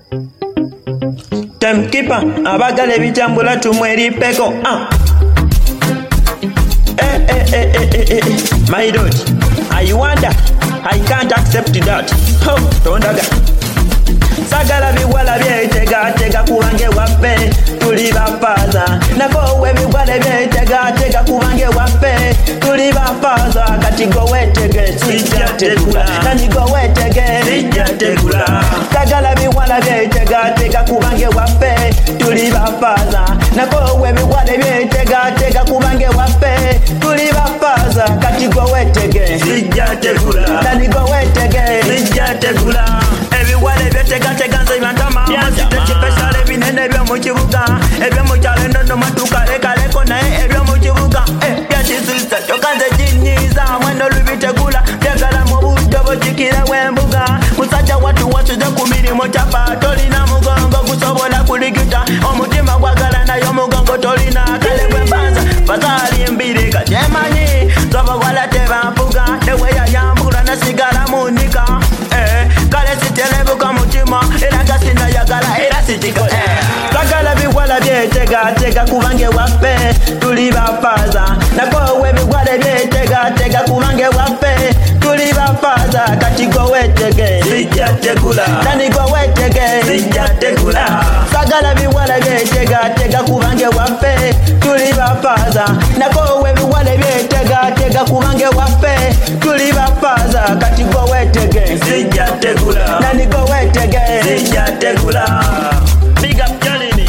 Timekeeper abagala ebitambula tumweripeko. My lord, I wonder, I can't accept that. Tondaga sagala biwala byetega kubange waffe tuli bafaza nako webiwala byetega kubange waffe tuli bafaza kati go wetege sijategula nani go wetege sijategula sagala biwala byetega kubange waffe tuli bafaza nako webiwala byetega kubange waffe tuli bafaza kati go wetege sijategula nani go wetege sijategula ebiwala byetega teganze bantama mazite kipesale binene byo mu kibuga ebyo mu kyalo ndo matuka lekaleko naye ebyo mu kibuga byakizisa tokanze jinyiza mwendo lubitegula byagala mu budde bukikira w'embuga musajja watu wasuze ku mirimo kyapa tolina mugongo gusobola kuligita omutima gwagala nayo mugongo tolina kale bwebanza bazali mbiri kajemanyi zobawala tebampuga newe yayambula nasigala munika kale sitelebuka mutima era gasinda yagala era sitika sagala biwala byetega kubange waffe tuli bafaza nako webiwala byetega kubange waffe tuli bafaza kati go wetege sijategula nani go wetege sijategula sagala biwala byetega kubange waffe tuli bafaza nako webiwala byetega kubange waffe tuli bafaza kati go wetege sijategula nani go wetege sijategula. Big up Jalini.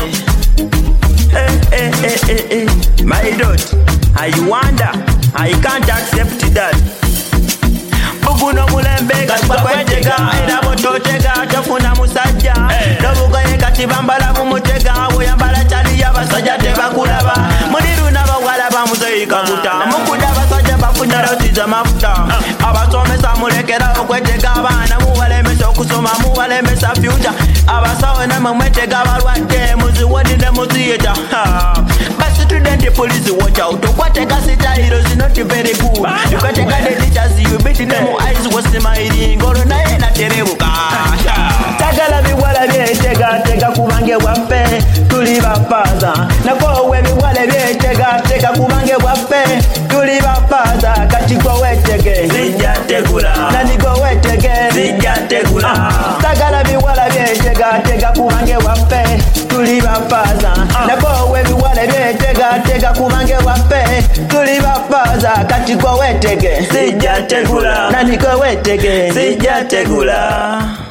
My lord, I wonder, I can't accept that. Buguno mulembe kwetega era bototega tofuna musajja nobugoye kati bambala mumutega buyambala kyali y'abasajja tebakulaba muliru n'abawala bamuzeyika kuta mukuda abasajja bafunya rotiza mafuta abasomesa mulekera okwetega abaana mubalemesa okusoma mubalemesa future abasawo namwe mwetega abalwadde muziwonire muziyeta student police watch out okwatega sitayiro is not very good ukwatega the teachers you beat them eyes was smiling ngoro naye naterebuka tagala biwala byetega kubange waffe tuli bafaza nako webiwala byetega kubange waffe tuli bafaza kati go wetege sijategula nani go wetege sijategula tagala biwala byetega kubange waffe tuli bafaza nako webiwala byetega kubange waffe tuli bafaza kati go wetege sijategula nani go wetege sijategula.